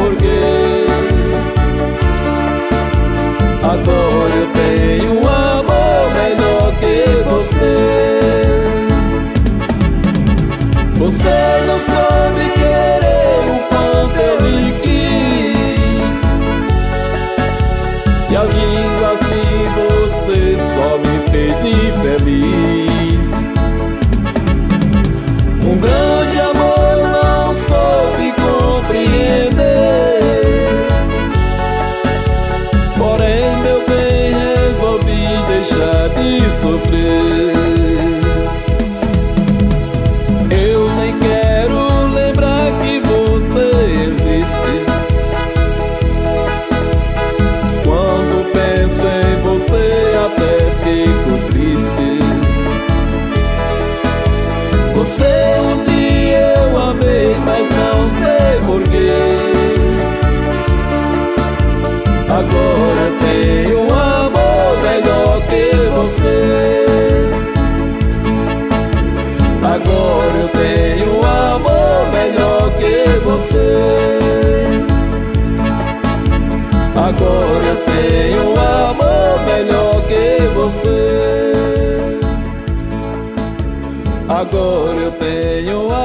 porquê. Agora eu tenho um amor melhor que você. Você não soube querer o quanto eu lhe quis, e agindo assim você só me fez infeliz. Um grande amor não soube compreender, porém meu bem resolvi deixar de sofrer. Eu nem quero lembrar que você existe. Quando penso em você até fico triste. Você um dia eu amei, mas não sei porquê. Agora eu tenho um amor melhor que você. Agora eu tenho um amor melhor que você. Agora eu tenho um amor melhor que você. Agora eu tenho